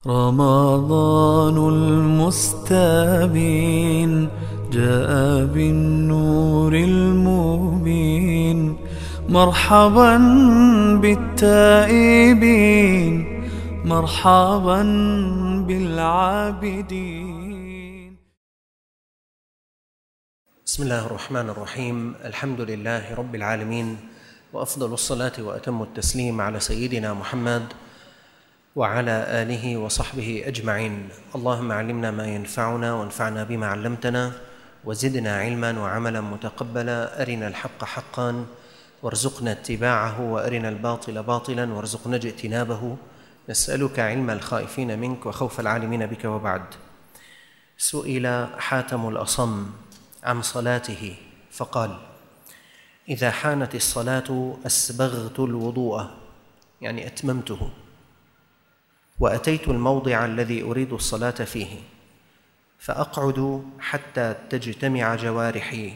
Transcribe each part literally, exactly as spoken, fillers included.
رمضان المستبين جاء بالنور المبين، مرحبا بالتائبين، مرحبا بالعابدين. بسم الله الرحمن الرحيم. الحمد لله رب العالمين، وأفضل الصلاة وأتم التسليم على سيدنا محمد وعلى آله وصحبه أجمعين. اللهم علمنا ما ينفعنا وانفعنا بما علمتنا، وزدنا علما وعملا متقبلا. أرنا الحق حقا وارزقنا اتباعه، وأرنا الباطل باطلا وارزقنا اجتنابه. نسألك علم الخائفين منك وخوف العالمين بك. وبعد، سئل حاتم الأصم عن صلاته فقال: إذا حانت الصلاة أسبغت الوضوء، يعني أتممته، وأتيت الموضع الذي أريد الصلاة فيه، فأقعد حتى تجتمع جوارحي،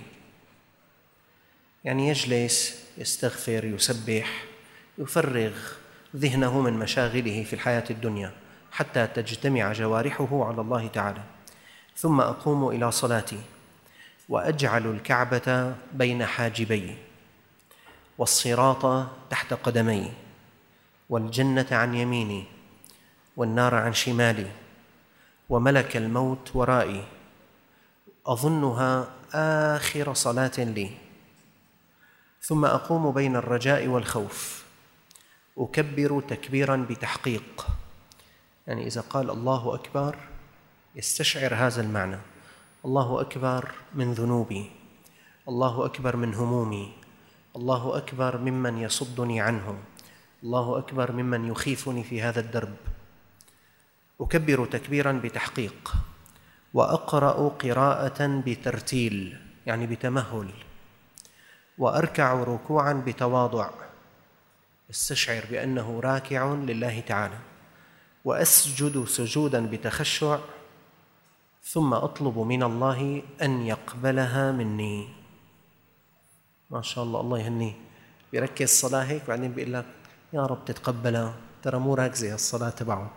يعني يجلس يستغفر يسبح يفرغ ذهنه من مشاغله في الحياة الدنيا حتى تجتمع جوارحه على الله تعالى، ثم أقوم إلى صلاتي وأجعل الكعبة بين حاجبي، والصراط تحت قدمي، والجنة عن يميني، والنار عن شمالي، وملك الموت ورائي، أظنها آخر صلاة لي. ثم أقوم بين الرجاء والخوف، أكبر تكبيراً بتحقيق، يعني إذا قال الله أكبر يستشعر هذا المعنى: الله أكبر من ذنوبي، الله أكبر من همومي، الله أكبر ممن يصدني عنه، الله أكبر ممن يخيفني في هذا الدرب. أكبر تكبيراً بتحقيق، وأقرأ قراءة بترتيل، يعني بتمهل، وأركع ركوعاً بتواضع، استشعر بأنه راكع لله تعالى، وأسجد سجوداً بتخشع، ثم أطلب من الله أن يقبلها مني. ما شاء الله، الله يهنيه، بيركز الصلاة هيك بعدين بيقول لك يا رب تتقبلها، ترى مو راكزة الصلاة تبعه.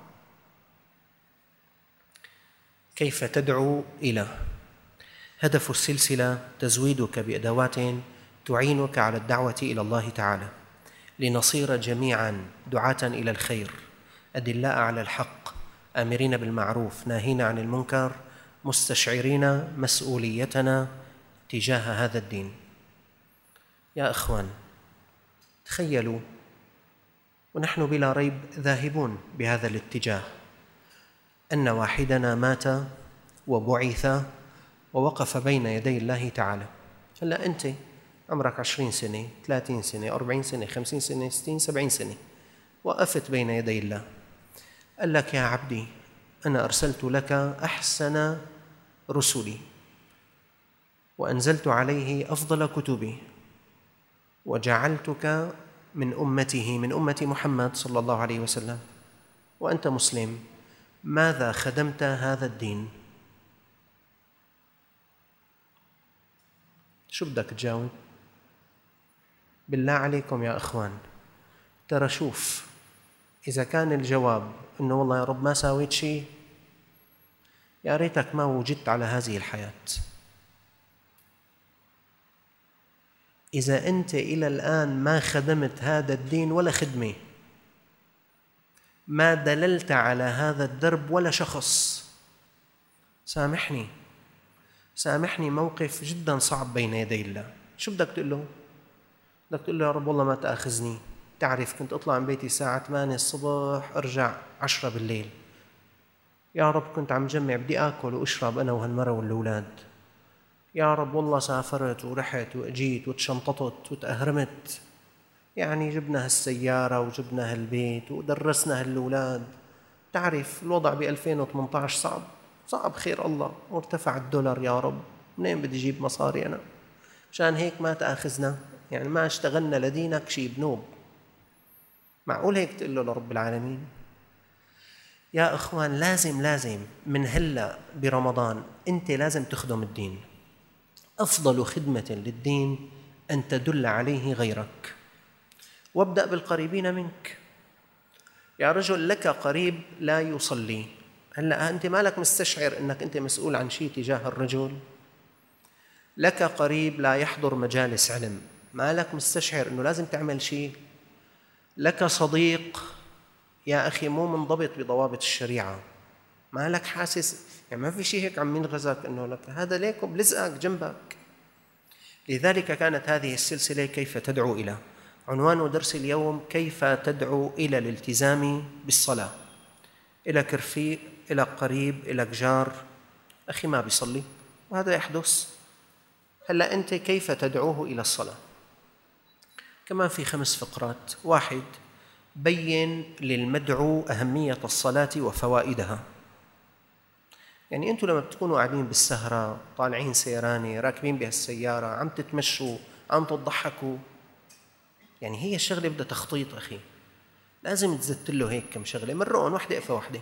كيف تدعو إلى؟ هدف السلسلة تزويدك بأدوات تعينك على الدعوة إلى الله تعالى، لنصير جميعاً دعاة إلى الخير، أدلاء على الحق، آمرين بالمعروف، ناهين عن المنكر، مستشعرين مسؤوليتنا تجاه هذا الدين. يا أخوان، تخيلوا، ونحن بلا ريب ذاهبون بهذا الاتجاه، أن واحدنا مات وبعث ووقف بين يدي الله تعالى. هلأ أنت عمرك عشرين سنة، ثلاثين سنة، أربعين سنة، خمسين سنة، ستين، سبعين سنة، وقفت بين يدي الله، قال لك: يا عبدي، أنا أرسلت لك أحسن رسلي، وأنزلت عليه أفضل كتبي، وجعلتك من أمته، من أمة محمد صلى الله عليه وسلم، وأنت مسلم، ماذا خدمت هذا الدين؟ شو بدك تجاوب؟ بالله عليكم يا أخوان، ترى شوف، إذا كان الجواب إنه والله يا رب ما ساويت شيء، يا ريتك ما وجدت على هذه الحياة. إذا أنت إلى الآن ما خدمت هذا الدين ولا خدمة، ما دللت على هذا الدرب ولا شخص، سامحني سامحني موقف جدا صعب بين يدي الله. شو بدك تقول له؟ بدك تقول له: يا رب والله ما تأخذني، تعرف كنت أطلع من بيتي الساعة ثمانية الصبح أرجع عشرة بالليل، يا رب كنت عم جمع بدي آكل وأشرب أنا وهالمرة والأولاد، يا رب والله سافرت ورحت وأجيت وتشنططت وتأهرمت، يعني جبنا هالسيارة وجبنا هالبيت ودرسنا هالأولاد. تعرف الوضع بألفين وثمانية عشر صعب صعب، خير الله، وارتفع الدولار، يا رب منين بدي أجيب مصاري أنا؟ مشان هيك ما تأخذنا، يعني ما اشتغلنا لدينك شي بنوب. معقول هيك تقول له لرب العالمين؟ يا أخوان، لازم لازم من هلأ برمضان أنت لازم تخدم الدين. أفضل خدمة للدين أن تدل عليه غيرك، وابدأ بالقريبين منك. يا رجل لك قريب لا يصلي، هلأ أنت مالك مستشعر أنك أنت مسؤول عن شيء تجاه الرجل؟ لك قريب لا يحضر مجالس علم، مالك مستشعر أنه لازم تعمل شيء؟ لك صديق يا أخي مو منضبط بضوابط الشريعة، مالك حاسس يعني ما في شيء هيك عم ينغزك أنه لك هذا ليك بلزقك جنبك. لذلك كانت هذه السلسلة كيف تدعو إلى، عنوان درس اليوم كيف تدعو إلى الالتزام بالصلاة. إلى كرفيق، إلى قريب، إلى جار، أخي ما بيصلي وهذا يحدث، هلأ أنت كيف تدعوه إلى الصلاة؟ كمان في خمس فقرات. واحد، بين للمدعو أهمية الصلاة وفوائدها. يعني أنتم لما بتكونوا قاعدين بالسهرة، طالعين سيراني، راكبين بهالسيارة، عم تتمشوا، عم تضحكوا، يعني هي الشغلة بدها تخطيط أخي، لازم تزت له هيك كم شغلة، مرقون واحدة إفة واحدة،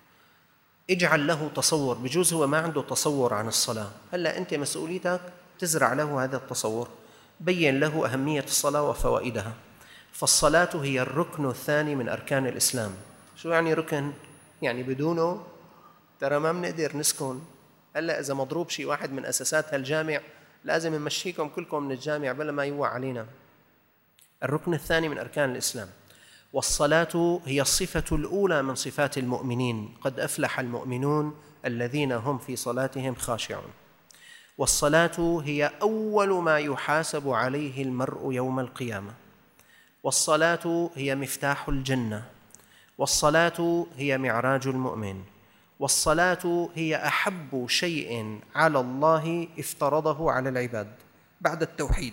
اجعل له تصور. بجوز هو ما عنده تصور عن الصلاة، هلأ أنت مسؤوليتك تزرع له هذا التصور. بين له أهمية الصلاة وفوائدها. فالصلاة هي الركن الثاني من أركان الإسلام. شو يعني ركن؟ يعني بدونه ترى ما بنقدر نسكن. هلأ إذا مضروب شي واحد من أساسات هالجامع لازم نمشيكم كلكم من الجامع بلا ما يوعى علينا. الركن الثاني من أركان الإسلام. والصلاة هي الصفة الأولى من صفات المؤمنين، قد أفلح المؤمنون الذين هم في صلاتهم خاشعون. والصلاة هي أول ما يحاسب عليه المرء يوم القيامة. والصلاة هي مفتاح الجنة. والصلاة هي معراج المؤمن. والصلاة هي أحب شيء على الله افترضه على العباد بعد التوحيد.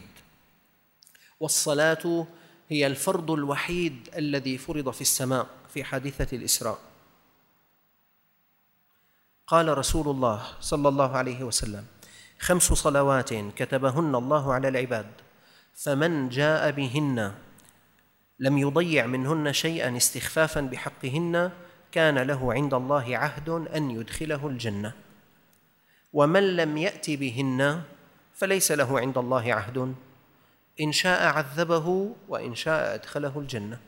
والصلاة هي الفرض الوحيد الذي فرض في السماء في حادثة الإسراء. قال رسول الله صلى الله عليه وسلم: خمس صلوات كتبهن الله على العباد، فمن جاء بهن لم يضيع منهن شيئا استخفافا بحقهن كان له عند الله عهد أن يدخله الجنة، ومن لم يأت بهن فليس له عند الله عهد، إن شاء عذبه وإن شاء أدخله الجنة.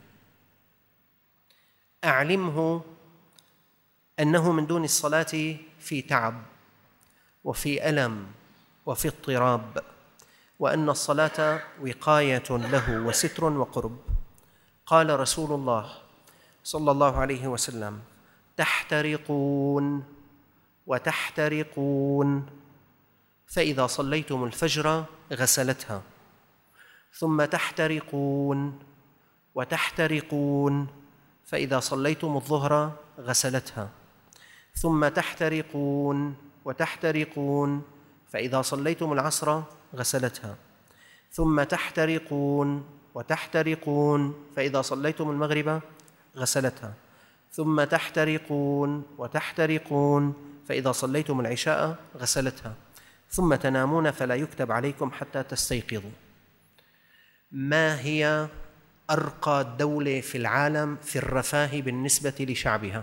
أعلمه أنه من دون الصلاة في تعب وفي ألم وفي اضطراب، وأن الصلاة وقاية له وستر وقرب. قال رسول الله صلى الله عليه وسلم: تحترقون وتحترقون، فإذا صليتم الفجر غسلتها، ثم تحترقون وتحترقون، فإذا صليتم الظهر غسلتها، ثم تحترقون وتحترقون، فإذا صليتم العصر غسلتها، ثم تحترقون وتحترقون، فإذا صليتم المغرب غسلتها، ثم تحترقون وتحترقون، فإذا صليتم العشاء غسلتها، ثم تنامون فلا يكتب عليكم حتى تستيقظوا. ما هي أرقى دولة في العالم في الرفاه بالنسبة لشعبها؟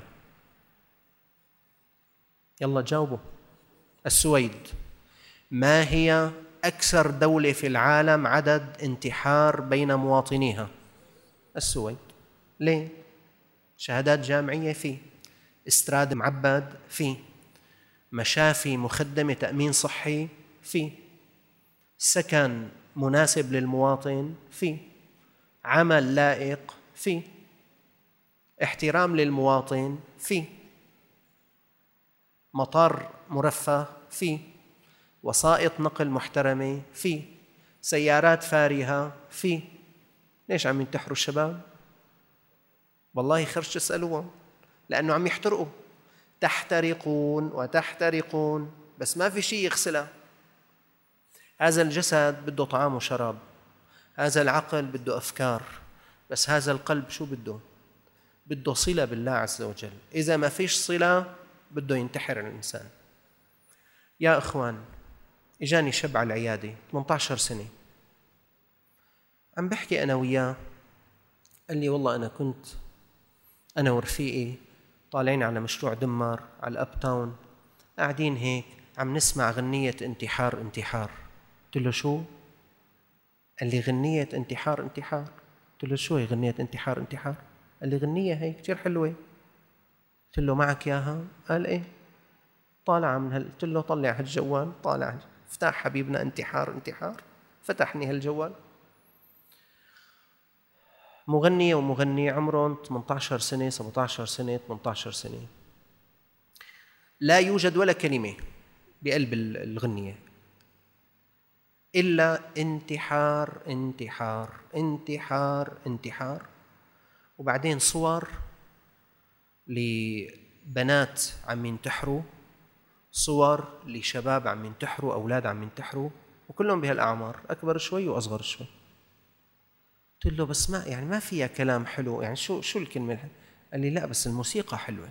يلا جاوبوا. السويد. ما هي أكثر دولة في العالم عدد انتحار بين مواطنيها؟ السويد. ليه؟ شهادات جامعية فيه، استراد معبد فيه، مشافي مخدمة تأمين صحي فيه، سكن مناسب للمواطن فيه، عمل لائق فيه، احترام للمواطن فيه، مطار مرفه فيه، وسائط نقل محترمة فيه، سيارات فارهة فيه. ليش عم ينتحروا الشباب؟ والله خرج تسألوهم، لأنه عم يحترقوا. تحترقون وتحترقون، بس ما في شيء يغسلها. هذا الجسد بده طعام وشراب، هذا العقل بده أفكار، بس هذا القلب شو بده؟ بده صلة بالله عز وجل. إذا ما فيش صلة بده ينتحر الإنسان. يا إخوان، إجاني شاب على العيادة ثمانية عشر سنة، عم بحكي أنا وياه، قال لي: والله أنا كنت أنا ورفيقي طالعين على مشروع دمر على الأب تاون، قاعدين هيك عم نسمع غنية انتحار انتحار. قلت له: شو؟ قال لي: غنية انتحار انتحار. قلت له: شو هي غنية انتحار انتحار؟ قال لي غنية هي كتير حلوة. قلت له معك ياها؟ قال إيه. طالع من هال... قلت له طلع هالجوال. طالع افتح حبيبنا انتحار انتحار. فتحني هالجوال. مغنية ومغني عمرهم ثمانية عشر سنة سبعة عشر سنة ثمانية عشر سنة، لا يوجد ولا كلمة بقلب الغنية إلا انتحار انتحار انتحار انتحار. وبعدين صور لبنات عم ينتحروا، صور لشباب عم ينتحروا، أولاد عم ينتحروا، وكلهم بهالأعمار، أكبر شوي وأصغر شوي. قلت له بس ما يعني ما فيها كلام حلو، يعني شو شو الكلمة الحلوة؟ قال لي لا بس الموسيقى حلوة.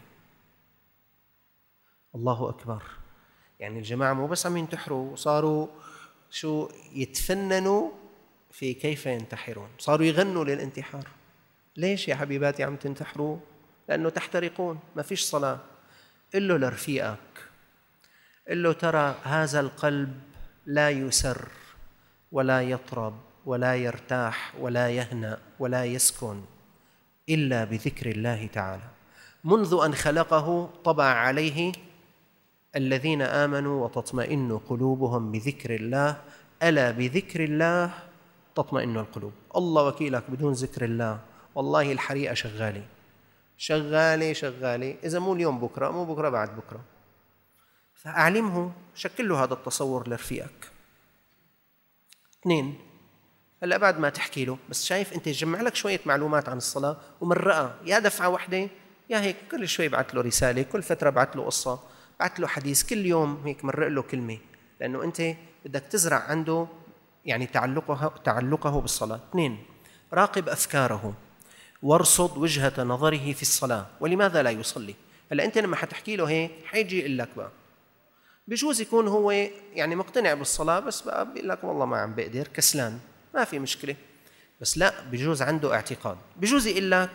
الله أكبر. يعني الجماعة مو بس عم ينتحروا، وصاروا شو يتفننوا في كيف ينتحرون، صاروا يغنوا للانتحار. ليش يا حبيباتي عم تنتحروا؟ لأنه تحترقون، ما فيش صلاة. قل له لرفيقك، قل له ترى هذا القلب لا يسر ولا يطرب ولا يرتاح ولا يهنأ ولا يسكن إلا بذكر الله تعالى. منذ أن خلقه طبع عليه الذين آمنوا وتطمئن قلوبهم بذكر الله، ألا بذكر الله تطمئن القلوب. الله وكيلك بدون ذكر الله والله الحريقة شغالة شغالة شغالة، إذا مو اليوم بكرة، مو بكرة بعد بكرة. فأعلمه، شكل له هذا التصور لرفيقك. اثنين، هلا بعد ما تحكي له، بس شايف أنت جمع لك شوية معلومات عن الصلاة ومرقها، يا دفعة واحدة يا هيك كل شوي بعت له رسالة، كل فترة بعت له قصة، بعت له حديث، كل يوم هيك مرق له كلمة، لأنه أنت بدك تزرع عنده يعني تعلقه تعلقه بالصلاة. اثنين، راقب أفكاره وارصد وجهة نظره في الصلاة، ولماذا لا يصلي. هلا أنت لما حتحكي له هيك حيجي يقول لك بقى، بجوز يكون هو يعني مقتنع بالصلاة بس بقى بيقول لك والله ما عم بقدر، كسلان، ما في مشكلة. بس لا، بجوز عنده اعتقاد، بجوز يقول لك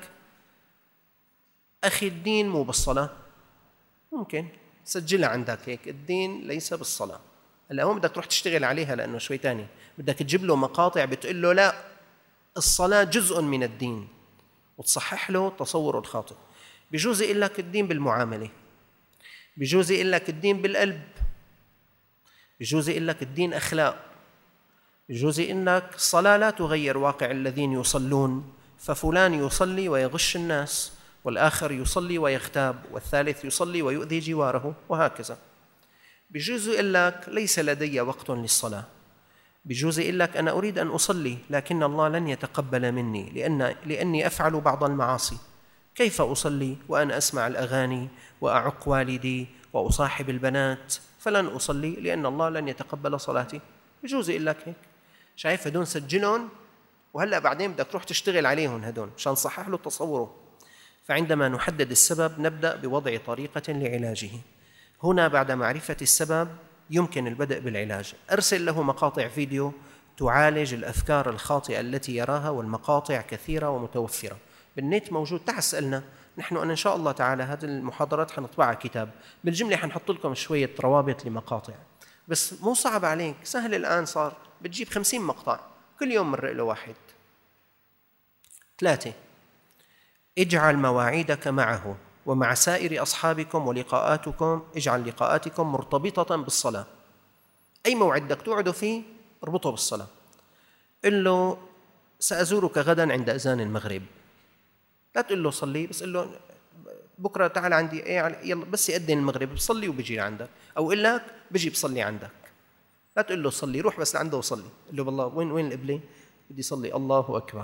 أخي الدين مو بالصلاة، ممكن سجلها عندك هيك، الدين ليس بالصلاة. هلا هون بدك تروح تشتغل عليها، لأنه شوي تاني بدك تجيب له مقاطع بتقول له لا الصلاة جزء من الدين، وتصحح له تصوره الخاطئ. بجوز يقول لك الدين بالمعاملة، بجوز يقول لك الدين بالقلب، بجوز يقول لك الدين أخلاق، بجوز يقول لك الصلاة لا تغير واقع الذين يصلون، ففلان يصلي ويغش الناس، والآخر يصلي ويغتاب، والثالث يصلي ويؤذي جواره، وهكذا. بجوز يقول لك ليس لدي وقت للصلاة، بجوز يقول لك أنا أريد أن أصلي لكن الله لن يتقبل مني لأن لأني أفعل بعض المعاصي، كيف أصلي وأنا أسمع الأغاني وأعق والدي وأصاحب البنات، فلن أصلي لأن الله لن يتقبل صلاتي. بجوز يقول لك هيك. شايف هدون سجلهم، وهلأ بعدين بدك تروح تشتغل عليهم هدون مشان صحح له تصوره. فعندما نحدد السبب نبدأ بوضع طريقة لعلاجه. هنا بعد معرفة السبب يمكن البدء بالعلاج. أرسل له مقاطع فيديو تعالج الأفكار الخاطئة التي يراها، والمقاطع كثيرة ومتوفرة بالنت موجود. تعال اسألنا نحن، أنا إن شاء الله تعالى هذه المحاضرات حنطبعها كتاب، بالجملة حنحط لكم شوية روابط لمقاطع، بس مو صعب عليك، سهل الآن صار، بتجيب خمسين مقطع كل يوم مرق له واحد. ثلاثة، اجعل مواعيدك معه ومع سائر أصحابكم ولقاءاتكم، اجعل لقاءاتكم مرتبطة بالصلاة. أي موعد بدك توعده فيه اربطه بالصلاة. قل له سأزورك غدا عند أذان المغرب، لا تقول له صلي، بس قل له بكرة تعال عندي، يلا بس يأذن المغرب بصلي وبيجي لعندك، أو قل لك بيجي بصلي عندك. لا تقول له صلي، روح بس لعنده وصلي، قل له بالله وين وين القبلة، بدي صلي، الله أكبر.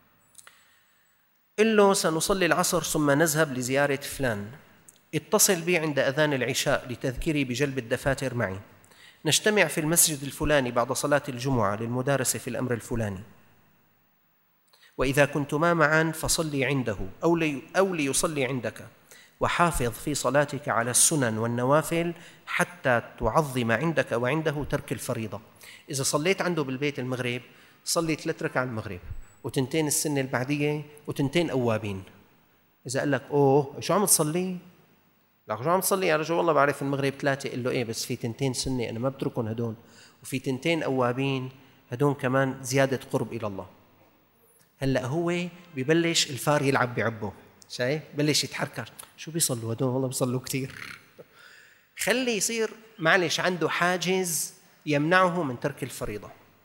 قل له سنصلي العصر ثم نذهب لزيارة فلان، اتصل بي عند أذان العشاء لتذكيري بجلب الدفاتر معي، نجتمع في المسجد الفلاني بعد صلاة الجمعة للمدارسة في الأمر الفلاني، وإذا كنتما معا فصلي عنده أو, لي أو ليصلي عندك، وحافظ في صلاتك على السنن والنوافل حتى تعظم عندك وعنده ترك الفريضة. إذا صليت عنده بالبيت المغرب صلي ثلاث ركعات المغرب، وتنتين السنة البعدية، وتنتين أوابين. إذا قال لك أوه شو عم تصلي؟ لا شو عم تصلي يا رجل؟ والله بعرف المغرب ثلاثة. قل له إيه بس في تنتين سنة أنا ما بتركهم هدون، وفي تنتين أوابين هدون كمان زيادة قرب إلى الله. هلأ هو ببلش الفار يلعب بعبه، شايف؟ بلش يتحركر، شو بيصلوا هدول؟ والله بيصلوا كتير. خلي يصير معلش عنده حاجز يمنعه من ترك الفريضة.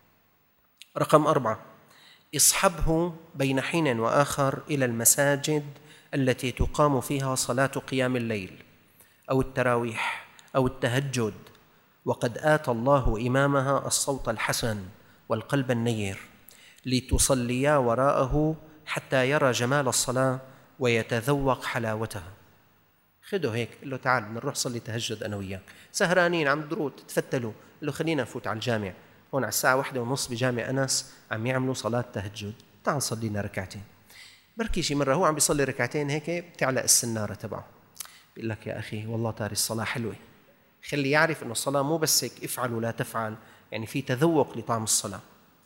رقم أربعة، اصحبه بين حين وآخر إلى المساجد التي تقام فيها صلاة قيام الليل أو التراويح أو التهجد، وقد آتى الله إمامها الصوت الحسن والقلب النير، لتصليا وراءه حتى يرى جمال الصلاة ويتذوق حلاوتها. خده هيك، قل له تعال بنروح صلي تهجد أنا وياك، سهرانين عم درود تفتلوا، قل له خلينا نفوت على الجامع هون على الساعة واحدة ونص بجامع أنس عم يعملوا صلاة تهجد، تعال صلينا ركعتين. بركي شي مرة هو عم بيصلي ركعتين هيك بتعلق السنارة تبعه، بيقول لك يا أخي والله تاري الصلاة حلوة. خلي يعرف إنه الصلاة مو بس هيك افعل ولا تفعل، يعني في تذوق لطعم الصلاة.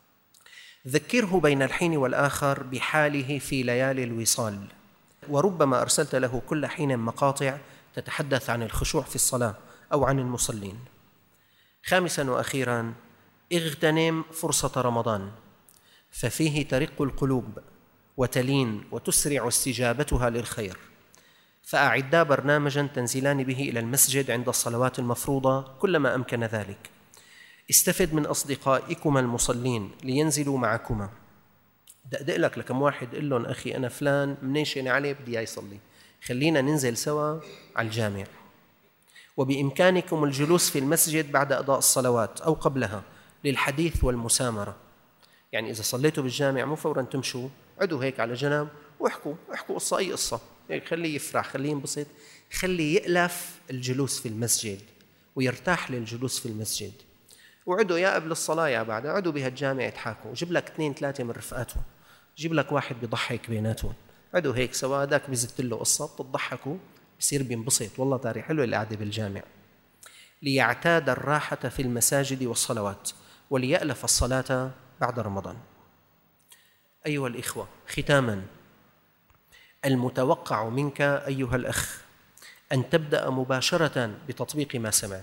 ذكره بين الحين والآخر بحاله في ليالي الوصال، وربما أرسلت له كل حين مقاطع تتحدث عن الخشوع في الصلاة أو عن المصلين. خامساً وأخيراً، اغتنم فرصة رمضان، ففيه ترق القلوب وتلين وتسرع استجابتها للخير، فأعدا برنامجاً تنزلان به إلى المسجد عند الصلوات المفروضة كلما أمكن ذلك. استفد من أصدقائكما المصلين لينزلوا معكما. دقدق لك لكم واحد قل لهم أخي أنا فلان منيشن عليه بدي يصلي، خلينا ننزل سوا على الجامع. وبإمكانكم الجلوس في المسجد بعد أداء الصلوات أو قبلها للحديث والمسامرة، يعني إذا صليتوا بالجامع مو فوراً تمشوا، عدوا هيك على جنب واحكوا احكوا قصة، أي قصة هيك، خليه يفرح، خليه ينبسط، خليه يألف الجلوس في المسجد ويرتاح للجلوس في المسجد. وعدوا يا قبل الصلاة يا بعدها، عدوا بهالجامع يضحكوا، جيب لك اثنين ثلاثة من رفقاتهم، جيب لك واحد بيضحك بيناتهم، عدوا هيك سوا، داك بيزت له قصة بتضحكوا، بصير بينبسط. والله تاري حلو القعدة بالجامع. ليعتاد الراحة في المساجد والصلوات وليألف الصلاة بعد رمضان. أيها الإخوة، ختاماً، المتوقع منك أيها الأخ أن تبدأ مباشرة بتطبيق ما سمعت.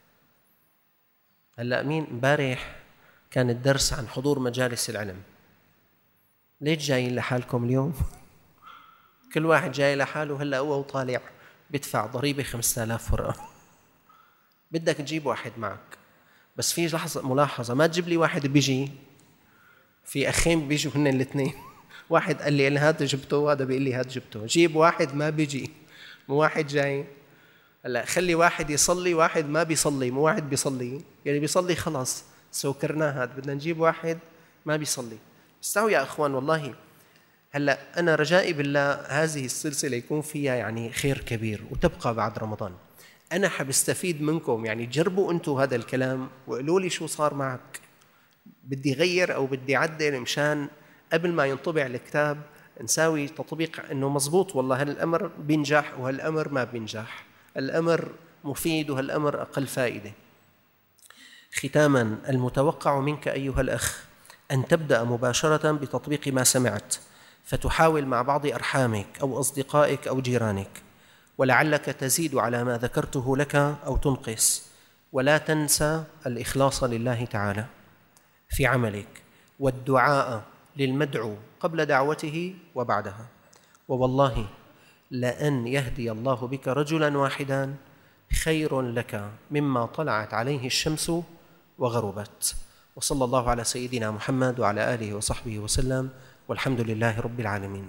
هلأ مين امبارح كان الدرس عن حضور مجالس العلم، ليش جايين لحالكم اليوم؟ كل واحد جاي لحاله. هلأ هو وطالع بدفع ضريبة خمسة آلاف ورقة، بدك تجيب واحد معك، بس في لحظة ملاحظة، ما تجيب لي واحد بيجي، في أخين بيجوا هن الاثنين، واحد قال لي أنا هاد جبته وهذا بيقول لي هاد جبته، جيب واحد ما بيجي، مو واحد جاي. هلا خلي واحد يصلي واحد ما بيصلي، مو واحد بيصلي، يعني بيصلي خلاص سوكرناه، هاد بدنا نجيب واحد ما بيصلي. استعوا يا أخوان، والله هلا أنا رجائي بالله هذه السلسلة يكون فيها يعني خير كبير وتبقى بعد رمضان. أنا حبستفيد منكم، يعني جربوا أنتوا هذا الكلام وقولوا لي شو صار معك، بدي غير أو بدي عدل، مشان قبل ما ينطبع الكتاب نساوي تطبيق إنه مزبوط والله هالأمر بينجح وهالأمر ما بينجح، الأمر مفيد وهالأمر أقل فائدة. ختاماً، المتوقع منك أيها الأخ أن تبدأ مباشرة بتطبيق ما سمعت، فتحاول مع بعض أرحامك أو أصدقائك أو جيرانك، ولعلك تزيد على ما ذكرته لك أو تنقص. ولا تنسى الإخلاص لله تعالى في عملك، والدعاء للمدعو قبل دعوته وبعدها. ووالله لأن يهدي الله بك رجلاً واحداً خير لك مما طلعت عليه الشمس وغربت. وصلى الله على سيدنا محمد وعلى آله وصحبه وسلم، والحمد لله رب العالمين.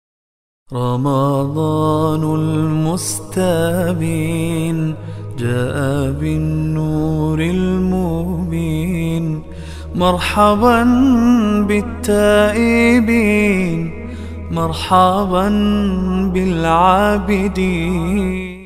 رمضان المستبين جاء بالنور المبين، مرحبا بالتائبين، مرحبا بالعابدين.